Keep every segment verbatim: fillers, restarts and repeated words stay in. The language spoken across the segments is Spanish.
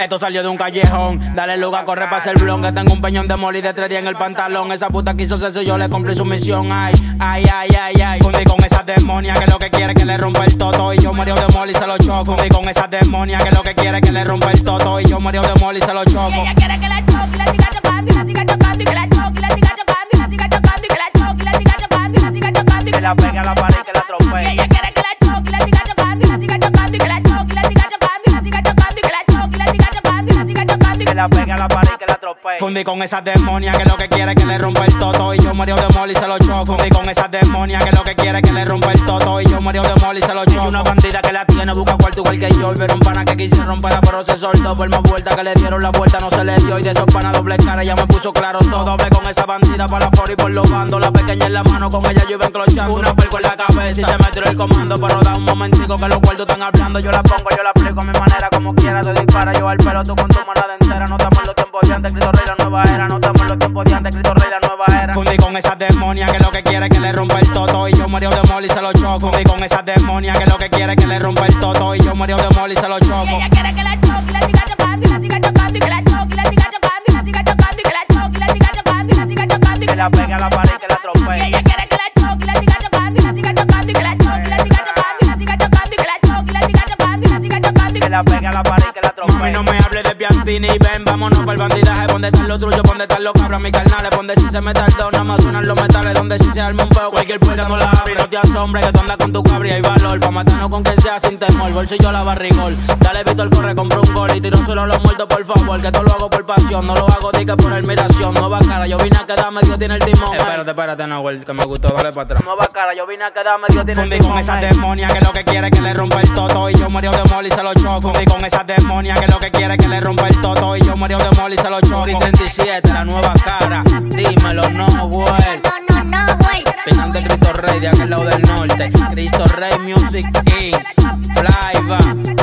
Esto salió de un callejón. Dale lugar, corre pa' hacer blon. Que tengo un peñón de moli de tres días en el pantalón. Esa puta quiso sexo, yo le cumplí su misión. Ay, ay, ay, ay, ay. Fundí con esa demonia que lo que quiere que le rompa el toto. Y yo murió de moli y se lo choco. Fundí con esa demonia que lo que quiere que le rompa el toto. Y yo murió de moli y se lo choco. Y ella quiere que la choque y la siga chocando y la siga chocando y que la choque y la siga chocando y la siga chocando y que la choque y la siga chocando y la siga chocando y que la pegue a la pared y que la y atropelle. ella quiere que la choque y la siga chocando y la siga chocando y que la choque y la siga chocando y la siga chocando y que la choque y la siga chocando y la siga chocando y que la pegue a la pared y que la atropelle. Fundí con esa demonia que lo que quiere que le rompa el toto. Y yo murió de moli y se lo choco. Fundí con esa demonia que lo que quiere que le rompa el toto. Y yo murió de moli y se lo choco. Y una bandida que la tiene busca cuarto igual que yo. Y ver un pana que quise romperla pero se soltó. Por más vuelta que le dieron la vuelta no se le dio. Y de esos panas doble cara ya me puso claro todo. Hablé con esa bandida para la fora y por los bandos. La pequeña en la mano con ella yo iba enclochando. Una pelco en la cabeza y se me tiró el comando. Pero da un momentico que los cuartos están hablando. Yo la pongo, yo la aplico a mi manera como quiera. Te dispara yo al pelo, tú con tu manada entera. No estamos en los tiempos de antes, Cristo Rey la nueva era. No estamos en los tiempos de antes, Cristo Rey la nueva era. Fundí con esa demonia que lo que quiere que le rompa el toto. Y yo murió de moli y se lo choco. Fundí con esa demonia que lo que quiere que le rompa el toto. Y yo murió de moli y se lo choco. y ella quiere que la choque y la siga chocando y la siga chocando y que la choque y la siga chocando y la siga chocando y que la choque y la siga chocando y la siga chocando y que la pegue a la pared y que la y atropelle. ella quiere que la choque y la siga chocando y la siga chocando y que la choque y la siga chocando y la siga chocando y que la choque y la siga chocando y la siga chocando y que la pegue a la pared y que la atropelle. Mami, no me hable de Piantini, ven, vámonos para el bandidaje. Donde están los truchos, donde están los cabros, mis carnales. Donde si se me tardó, nada más suenan los metales. Donde si se arma un peo, cualquier puerta no la abre. No te asombres que tú andas con tu cabria y valor. Pa' matarnos con quien sea sin temor. Bolsillo a la barrigol. Dale, Víctor, corre, compra un gol. Y tiro solo a los muertos, por favor. Que esto lo hago por pasión. No lo hago ni que por admiración. Nueva cara, yo vine a quedarme, Dios tiene el timón. Espérate, espérate, Nahuel, que me gustó, dale para atrás. Nueva cara, yo vine a quedarme, Dios tiene el timón. Fundí con esa demonia que lo que quiere que le rompa el toto. Y yo murió de moli y se lo choco. Fundí con esa demonia que lo que quiere que le rompa el toto. Y yo murió de moli y se lo choco. treinta y siete, la nueva cara. Dímelo, no, güey. no, no, no, güey. Final de Cristo Rey de aquel lado del norte. Cristo Rey Music Incorporated. Flyba.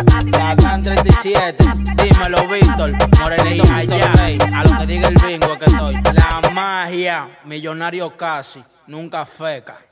Sacan treinta y siete. Dímelo, Víctor. Morenito Cristo Rey. A lo que diga el bingo es que estoy. La magia. Millonario casi. Nunca feca.